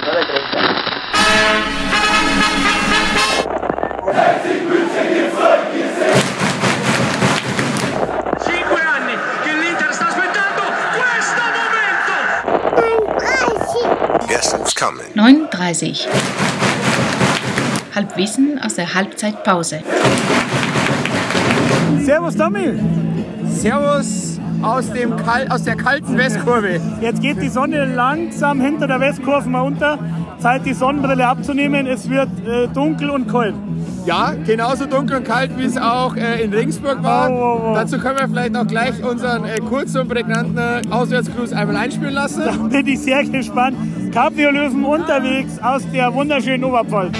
Guess who's coming? 9:30. Halbwissen aus der Halbzeitpause. Servus Tommy. Servus aus der kalten Westkurve. Jetzt geht die Sonne langsam hinter der Westkurve mal unter. Zeit, die Sonnenbrille abzunehmen. Es wird dunkel und kalt. Ja, genauso dunkel und kalt, wie es auch in Regensburg war. Oh. Dazu können wir vielleicht auch gleich unseren kurzen und prägnanten Auswärtsgruß einmal einspielen lassen. Da bin ich sehr gespannt. Cabrio-Löwen unterwegs aus der wunderschönen Oberpfalz.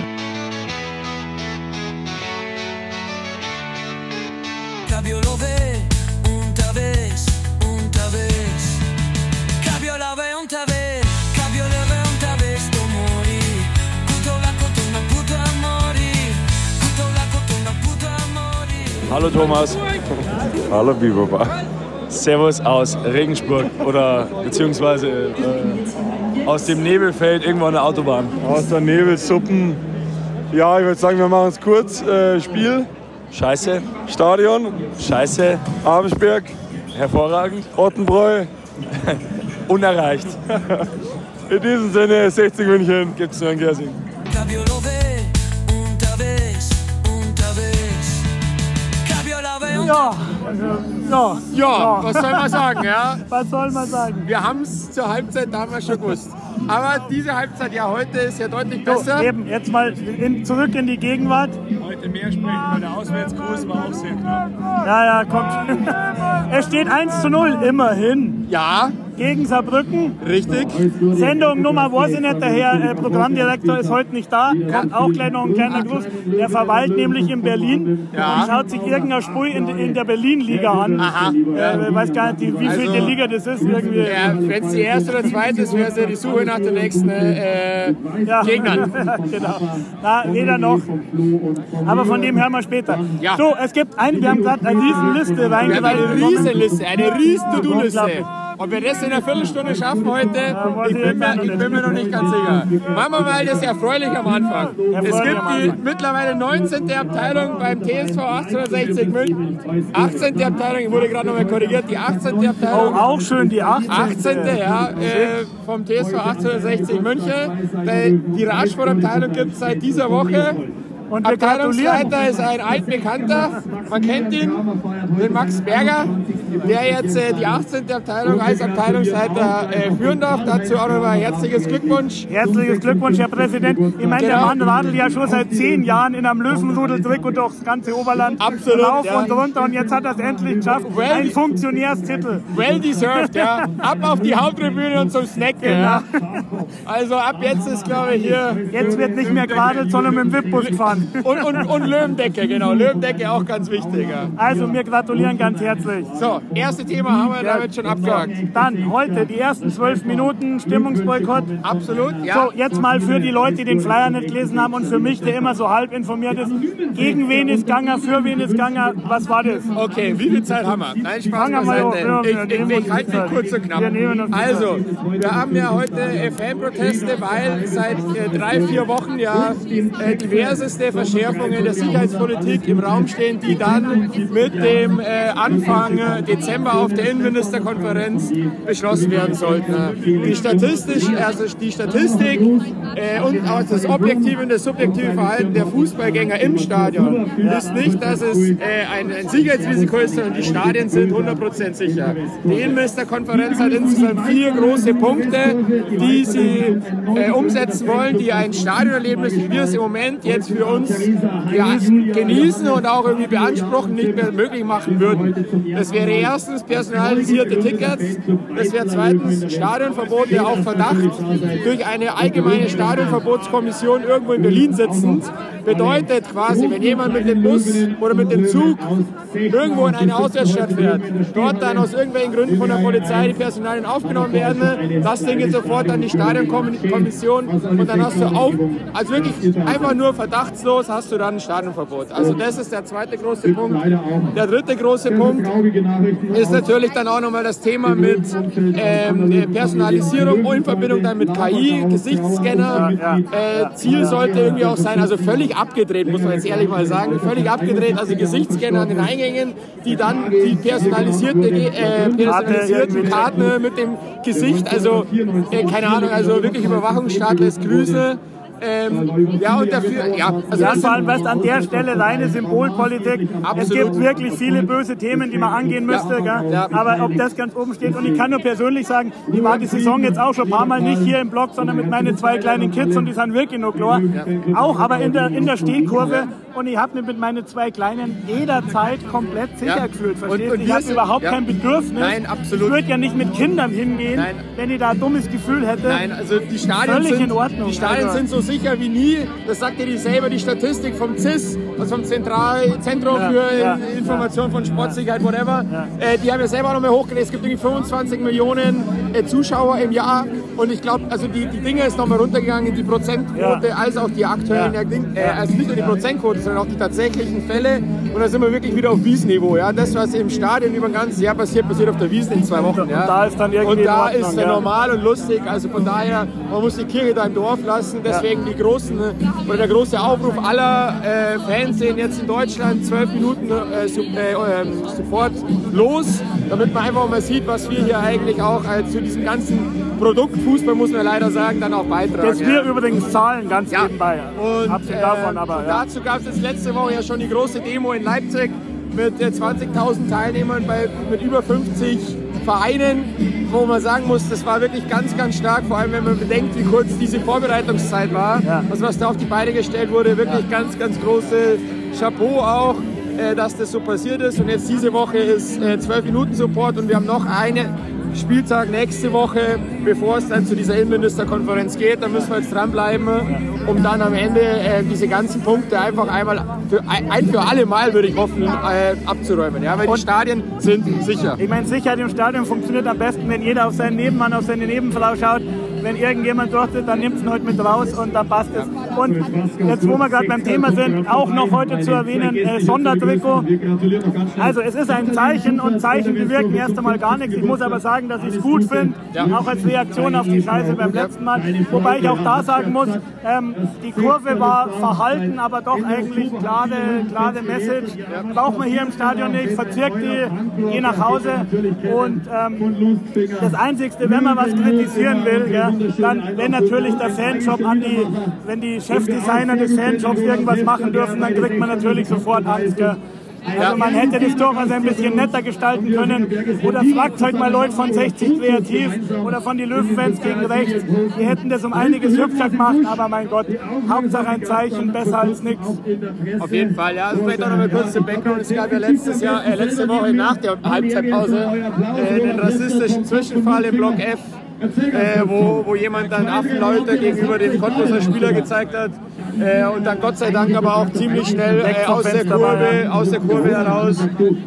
Cabriolove unterwegs, unterwegs. Cabriolove unterwegs, Cabriolove unterwegs, tu mori. Puto la cotona, puto amori. Puto la cotona, puto amori. Hallo Thomas. Hallo Biber. Servus aus Regensburg oder beziehungsweise aus dem Nebelfeld irgendwo an der Autobahn. Aus der Nebelsuppen. Ja, ich würde sagen, wir machen es kurz. Spiel, Scheiße, Stadion, Scheiße, Abensberg, hervorragend, Ottenbräu. unerreicht. In diesem Sinne 60 München. Gibt's nur in Gersing. Cabriolove unterwegs, unterwegs. Cabriolove Ja, was soll man sagen, ja? Was soll man sagen? Wir haben es zur Halbzeit damals schon gewusst. Aber diese Halbzeit, ja, heute ist ja deutlich besser. So, eben, jetzt mal zurück in die Gegenwart. Heute mehr sprechen, weil der Auswärtsgruß war auch sehr knapp. Ja, kommt. Es steht 1:0, immerhin. Ja, Gegen Saarbrücken. richtig. Sendung Nummer, weiß ich nicht, der Herr Programmdirektor ist heute nicht da. Kommt auch gleich noch ein kleiner Gruß. Der verweilt nämlich in Berlin und schaut sich irgendein Spiel in der Berlin-Liga an. Aha. Ich weiß gar nicht, wie viel die Liga das ist. Irgendwie. Ja, wenn es die erste oder zweite ist, wäre es ja die Suche nach den nächsten Gegnern. Genau. Na, weder noch. Aber von dem hören wir später. Ja. So, wir haben gerade eine Riesenliste Wir haben reingebracht. eine Riesenliste, eine riesen To-Do-Liste. Unglaublich. Ob wir das in einer Viertelstunde schaffen heute, weiß ich ich bin jetzt mir noch nicht ganz sicher. Machen wir mal das erfreulich am Anfang. Es gibt die mittlerweile 19. Abteilung beim TSV 1860 München. 18. Abteilung, ich wurde gerade nochmal korrigiert, die 18. Oh, Abteilung. auch schön die 18. 18. Ja, vom TSV 1860 München. Die Radsportabteilung gibt es seit dieser Woche. Und wir gratulieren. Abteilungsleiter ist ein altbekannter, man kennt ihn, den Max Berger, der jetzt die 18. Abteilung als Abteilungsleiter führen darf. Dazu auch nochmal herzliches Glückwunsch. Herzliches Glückwunsch, Herr Präsident. Ich meine, der Genau. Mann radelt ja schon seit 10 Jahren in einem Löwenrudeltrick und durchs ganze Oberland. Absolut, Rauf ja. und runter und jetzt hat er es endlich geschafft. Well- Ein Funktionärstitel. Well deserved, ja. Ab auf die Haupttribüne und zum Snacken. Ja. Also ab jetzt ist, glaube ich, hier... Jetzt wird nicht mehr geradelt, sondern mit dem Wip-Bus gefahren. Und Löwendecke, genau. Löwendecke auch ganz wichtig. Ja. Also, wir gratulieren ganz herzlich. So, erste Thema haben wir damit schon abgehakt. Dann heute die ersten 12 Minuten Stimmungsboykott. Absolut, ja. So, jetzt mal für die Leute, die den Flyer nicht gelesen haben und für mich, der immer so halb informiert ist. Gegen wen ist Ganger, für wen ist Ganger, was war das? Okay, wie viel Zeit haben wir? Nein, Spaß Fangen wir mal an. beiseite. Ja, wir nehmen uns Ich halte die mich Zeit. kurz und knapp. Wir nehmen uns die Also, wir haben ja heute Fanproteste, weil seit 3-4 Wochen ja diverseste Verschärfungen der Sicherheitspolitik im Raum stehen, die dann mit dem Anfang Dezember auf der Innenministerkonferenz beschlossen werden sollten. Die Statistik und auch das objektive und das subjektive Verhalten der Fußballgänger im Stadion ist nicht, dass es ein Sicherheitsrisiko ist, sondern die Stadien sind 100% sicher. Die Innenministerkonferenz hat insgesamt 4 große Punkte, die sie umsetzen wollen, die ein Stadionerlebnis, wie wir es im Moment jetzt für uns genießen und auch irgendwie beanspruchen, nicht mehr möglich machen würden. Das wäre erstens personalisierte Tickets, das wäre zweitens Stadionverbote auf Verdacht durch eine allgemeine Stadionverbotskommission irgendwo in Berlin sitzend. Bedeutet quasi, wenn jemand mit dem Bus oder mit dem Zug irgendwo in eine Auswärtsstadt fährt, dort dann aus irgendwelchen Gründen von der Polizei die Personalien aufgenommen werden, das Ding geht sofort an die Stadionkommission und dann hast du also wirklich einfach nur verdachtslos ausnahmslos hast du dann ein Stadionverbot. Also das ist der zweite große Punkt. Der dritte große Punkt ist natürlich dann auch nochmal das Thema mit Personalisierung in Verbindung dann mit KI, Gesichtsscanner. Ziel sollte irgendwie auch sein, also völlig abgedreht, muss man jetzt ehrlich mal sagen, völlig abgedreht, also Gesichtsscanner an den Eingängen, die dann die personalisierten Karten mit dem Gesicht, also keine Ahnung, also wirklich Überwachungsstaat lässt Grüße. Und dafür, also vor allem, was an der Stelle reine Symbolpolitik. Absolut. Es gibt wirklich viele böse Themen, die man angehen müsste, aber ob das ganz oben steht, und ich kann nur persönlich sagen, ich war die Saison jetzt auch schon ein paar Mal nicht hier im Block, sondern mit meinen 2 kleinen Kids und die sind wirklich noch klar. Auch aber in der Stehkurve, und ich habe mich mit meinen 2 Kleinen jederzeit komplett sicher gefühlt, verstehst du? Ich habe überhaupt kein Bedürfnis. Nein, absolut. Ich würde ja nicht mit Kindern hingehen, wenn ich da ein dummes Gefühl hätte. Nein, also die Stadien sind so sicher wie nie. Das sagt dir selber die Statistik vom CIS, also vom Zentrum für Information von Sportsicherheit, whatever. Die haben ja selber noch mal hochgelegt. Es gibt irgendwie 25 Millionen Zuschauer im Jahr. Und ich glaube, also die Dinge ist noch mal runtergegangen, die Prozentquote, als auch die aktuellen, also nicht nur die Prozentquote, sondern auch die tatsächlichen Fälle. Und da sind wir wirklich wieder auf Wiesniveau. Ja. Das, was im Stadion über ein ganzes Jahr passiert auf der Wiesn in 2 Wochen. Ja. Und da ist dann irgendwie ist normal und lustig. Also von daher, man muss die Kirche da im Dorf lassen. Deswegen der große Aufruf aller Fanszenen jetzt in Deutschland, 12 Minuten sofort los, damit man einfach mal sieht, was wir hier eigentlich auch zu diesem ganzen Produkt Fußball, muss man leider sagen, dann auch beitragen. Das wir übrigens zahlen, ganz nebenbei. Und dazu gab es jetzt letzte Woche ja schon die große Demo in Leipzig mit 20.000 Teilnehmern mit über 50 Vereinen, wo man sagen muss, das war wirklich ganz, ganz stark, vor allem wenn man bedenkt, wie kurz diese Vorbereitungszeit war. Also was da auf die Beine gestellt wurde, wirklich ganz, ganz große Chapeau auch, dass das so passiert ist. Und jetzt diese Woche ist 12 Minuten Support und wir haben noch einen Spieltag nächste Woche, bevor es dann zu dieser Innenministerkonferenz geht. Da müssen wir jetzt dranbleiben, um dann am Ende diese ganzen Punkte einfach einmal für alle Mal, würde ich hoffen, abzuräumen. Ja, weil die Stadien sind sicher. Ich meine, Sicherheit im Stadion funktioniert am besten, wenn jeder auf seinen Nebenmann, auf seine Nebenfrau schaut. Wenn irgendjemand durchtritt, dann nimmt es ihn heute mit raus und dann passt es. Und jetzt, wo wir gerade beim Thema sind, auch noch heute zu erwähnen, Sondertrikot. Also es ist ein Zeichen und Zeichen bewirken erst einmal gar nichts. Ich muss aber sagen, dass ich es gut finde, auch als Reaktion auf die Scheiße beim letzten Mal. Wobei ich auch da sagen muss, die Kurve war verhalten, aber doch eigentlich klare Message. Braucht man hier im Stadion nicht, verzirkt die, geh nach Hause. Und das Einzigste, wenn man was kritisieren will, dann, wenn natürlich der Fanshop wenn die Chefdesigner des Fanshops irgendwas machen dürfen, dann kriegt man natürlich sofort Angst. Also man hätte das durchaus ein bisschen netter gestalten können. Oder fragt heute mal Leute von 60 Kreativ oder von den Löwenfans gegen rechts. Die hätten das um einiges hübscher gemacht, aber mein Gott, Hauptsache ein Zeichen, besser als nichts. Auf jeden Fall, ja. Also vielleicht auch noch mal kurz zum Background. Es gab ja letzte Woche nach der Halbzeitpause den rassistischen Zwischenfall im Block F. Wo jemand dann Affenleute gegenüber dem Cottbuser Spieler gezeigt hat und dann Gott sei Dank aber auch ziemlich schnell aus der Kurve heraus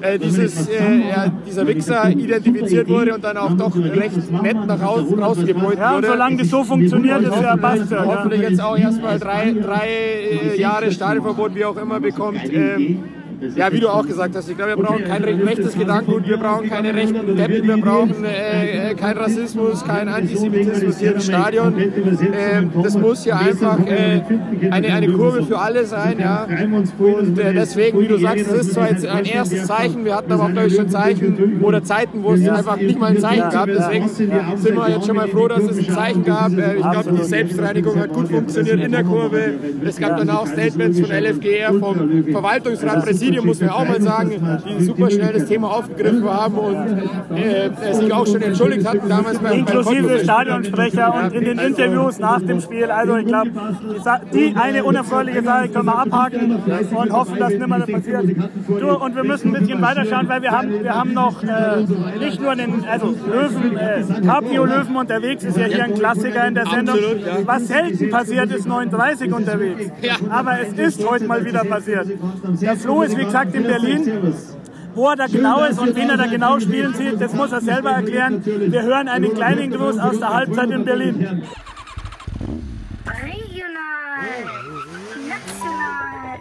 dieser Wichser identifiziert wurde und dann auch doch recht nett nach rausgebeut wurde. Ja, und solange das so funktioniert, ist ja passt. Hoffentlich jetzt auch erstmal drei Jahre Stadionverbot, wie auch immer, bekommt. Ja, wie du auch gesagt hast, ich glaube, wir brauchen kein rechtes Gedankengut, wir brauchen keine rechten Deppen, wir brauchen keinen Rassismus, keinen Antisemitismus hier im Stadion. Das muss hier einfach eine Kurve für alle sein. Ja. Und deswegen, wie du sagst, es ist zwar jetzt ein erstes Zeichen, wir hatten aber auch, glaube ich, schon Zeichen oder Zeiten, wo es einfach nicht mal ein Zeichen gab. Deswegen sind wir jetzt schon mal froh, dass es ein Zeichen gab. Ich glaube, die Selbstreinigung hat gut funktioniert in der Kurve. Es gab dann auch Statements von LFGR, vom Verwaltungsrat, Präsidium, muss man auch mal sagen, die super schnell das Thema aufgegriffen haben und sich auch schon entschuldigt hatten damals inklusive Stadionsprecher und in den Interviews nach dem Spiel. Also ich glaube, die eine unerfreuliche Sache können wir abhaken und hoffen, dass nicht mehr passiert. Und wir müssen ein bisschen weiterschauen, weil wir haben noch nicht nur den Löwen, Cabrio Löwen unterwegs, ist ja hier ein Klassiker in der Sendung. Absolut, ja. Was selten passiert, ist 39 unterwegs. Ja. Aber es ist heute mal wieder passiert. Der Flo ist wie gesagt in Berlin. Wo er da genau ist und wen er da genau spielen sieht, das muss er selber erklären. Wir hören einen kleinen Gruß aus der Halbzeit in Berlin. Regional. national,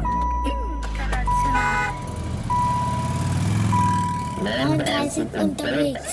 international. Und wir sind unterwegs.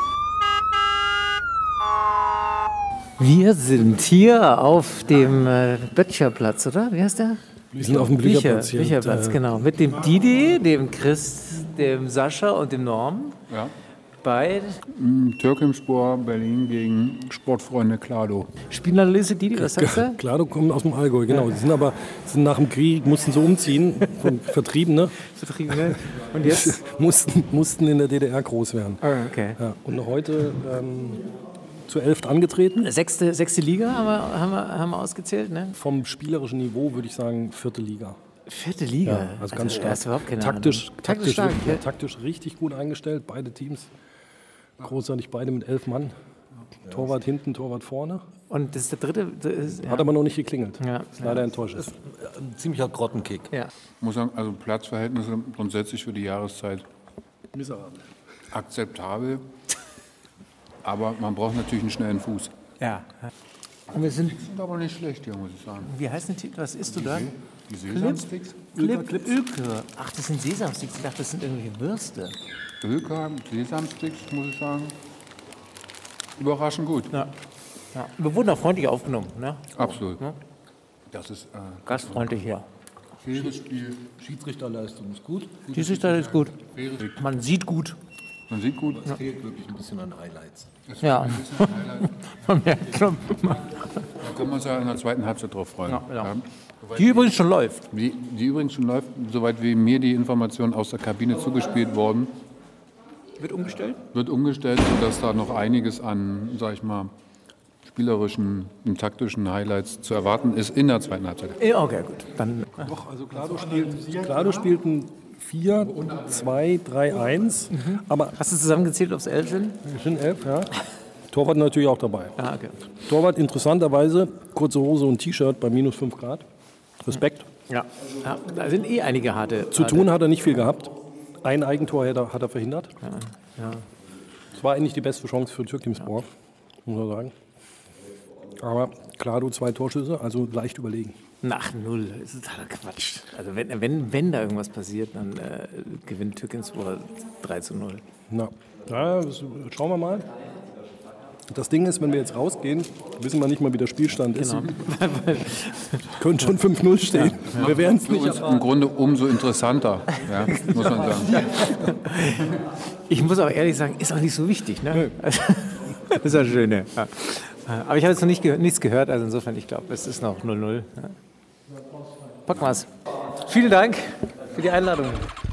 Wir sind hier auf dem Böttcherplatz, oder? Wie heißt der? Wir sind auf dem Blücherplatz hier. Blücherplatz, genau. Mit dem Didi, dem Chris, dem Sascha und dem Norm. Ja. Bei Türkenspor Berlin gegen Sportfreunde Klado. Spielanalyse Didi, was sagst du? Klado kommt aus dem Allgäu, genau. Die sind nach dem Krieg, mussten so umziehen, von Vertriebene. Vertriebene. Und jetzt? mussten in der DDR groß werden. Oh, okay. Ja, und heute zur 11. angetreten. Sechste Liga haben wir ausgezählt, ne? Vom spielerischen Niveau würde ich sagen 4. Liga. 4. Liga? Ja, also ganz stark. Hast du überhaupt keine taktisch stark, ja. Taktisch richtig gut eingestellt, beide Teams. Großartig, beide mit 11 Mann. Torwart hinten, Torwart vorne. Und das ist der dritte? Hat aber noch nicht geklingelt. Ja. Ist leider enttäuschend. Das ist ein ziemlicher Grottenkick. Ja. Ich muss sagen, also Platzverhältnisse grundsätzlich für die Jahreszeit miserabel. Akzeptabel. Aber man braucht natürlich einen schnellen Fuß. Ja. Und wir sind aber nicht schlecht hier, muss ich sagen. Wie heißt denn die? Was isst du da? Die Sesamsticks. Clips. Ach, das sind Sesamsticks. Ich dachte, das sind irgendwelche Würste. Ölka, Sesamsticks, muss ich sagen. Überraschend gut. Ja. Ja. Wir wurden auch freundlich aufgenommen. Ne? Absolut. Ja. Das ist gastfreundlich, ja. faires Spiel. Schiedsrichterleistung ist gut. Schiedsrichter ist gut. Man sieht gut. Man sieht gut. Es fehlt wirklich ein bisschen an Highlights. Ja. Man merkt schon. Da können wir uns ja in der zweiten Halbzeit drauf freuen. Ja. Die übrigens schon läuft. Die übrigens schon läuft, soweit wie mir die Informationen aus der Kabine zugespielt worden. Wird umgestellt? Wird umgestellt, sodass da noch einiges an, sag ich mal, spielerischen und taktischen Highlights zu erwarten ist in der zweiten Halbzeit. Okay, gut. Dann. Doch, also Klado spielt ein 4-2-3-1. Aber hast du zusammengezählt, ob es 11 sind? Es sind 11, ja. Torwart natürlich auch dabei. Ah, okay. Torwart interessanterweise, kurze Hose und T-Shirt bei minus 5 Grad. Respekt. Ja, da sind einige harte. Zu tun hat er nicht viel gehabt. Ein Eigentor hat er verhindert. Ja. Das war eigentlich die beste Chance für Türkenspor, muss man sagen. Aber Klado 2 Torschüsse, also leicht überlegen. Nach 0, das ist totaler Quatsch. Also wenn da irgendwas passiert, dann gewinnt Türkenspor 3-0. Na, ja, schauen wir mal. Das Ding ist, wenn wir jetzt rausgehen, wissen wir nicht mal, wie der Spielstand ist. Könnte schon 5-0 stehen. Ja. Wir werden es nicht erfahren. Im Grunde umso interessanter, ja, muss man sagen. Ich muss aber ehrlich sagen, ist auch nicht so wichtig. Ne? Das ist ja schön. Ja. Aber ich habe jetzt noch nichts gehört, also insofern, ich glaube, es ist noch 0-0. Ja. Packen wir's. Vielen Dank für die Einladung.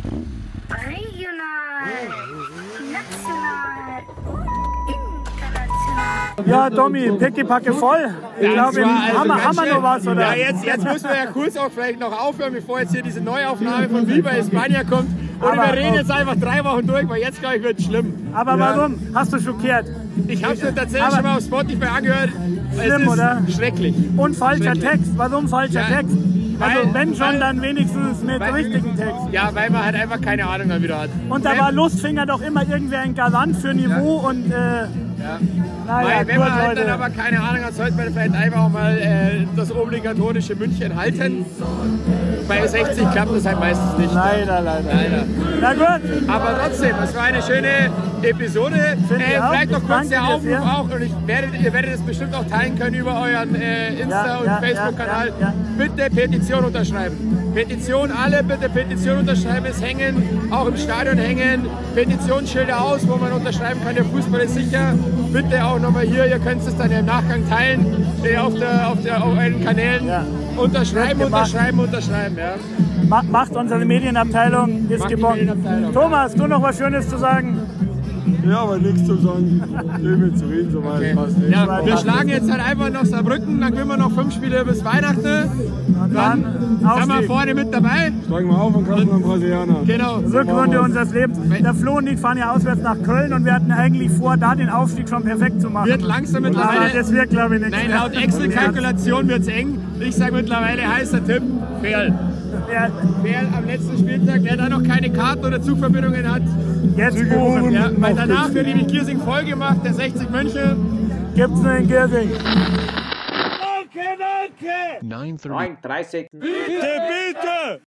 Ja, Tommy, Pickepacke voll. Ich glaube, haben wir noch was, oder? Ja, jetzt müssen wir ja kurz auch vielleicht noch aufhören, bevor jetzt hier diese Neuaufnahme von Viva España kommt. Und wir reden jetzt einfach 3 Wochen durch, weil jetzt, glaube ich, wird es schlimm. Aber warum? Hast du schockiert? Ich habe es mir tatsächlich schon mal auf Spotify angehört. Schlimm, oder? Schrecklich. Und falscher Schrecklich. Text. Warum falscher Text? Also wenn schon, dann wenigstens mit richtigen Text. Ja, weil man halt einfach keine Ahnung dann wieder hat. Und da war Lustfinger doch immer irgendwer ein Garant für Niveau und naja, wenn man halt dann aber keine Ahnung hat, sollte man vielleicht einfach auch mal das obligatorische München halten. Bei 60 klappt das halt meistens nicht. Leider. Na gut. Aber trotzdem, es war eine schöne Episode. Vielleicht noch kurz der Aufruf auch, und ihr werdet es bestimmt auch teilen können über euren Insta- und Facebook-Kanal. Bitte Petition unterschreiben. Petition, alle bitte Petition unterschreiben. Es hängen, auch im Stadion hängen Petitionsschilder aus, wo man unterschreiben kann, der Fußball ist sicher. Bitte auch nochmal hier, ihr könnt es dann im Nachgang teilen auf euren Kanälen. Ja. Unterschreiben. Ja. Macht unsere Medienabteilung, ist geboren. Thomas, du noch was Schönes zu sagen? Ja, aber nichts zu sagen. Übel zu reden, so weit. Okay. Ja, wir schlagen jetzt halt einfach noch Saarbrücken, dann gewinnen wir noch 5 Spiele bis Weihnachten. Dann sind wir vorne mit dabei. Steigen wir auf und kaufen einen Brasilianer. Genau. Rückrunde unseres Lebens. Der Flo und ich fahren ja auswärts nach Köln und wir hatten eigentlich vor, da den Aufstieg schon perfekt zu machen. Wird langsam mittlerweile. Aber das wird, glaube ich, nichts. Nein, laut Excel-Kalkulation wird es eng. Ich sage mittlerweile heißer Tipp, Ferl. Ferl am letzten Spieltag, wer da noch keine Karten oder Zugverbindungen hat, jetzt buchen. Ja, weil danach wird nämlich Giersing voll gemacht, der 60 München. Gibt's nur in Giersing. Danke. Danke! 9:30. Bitte, bitte!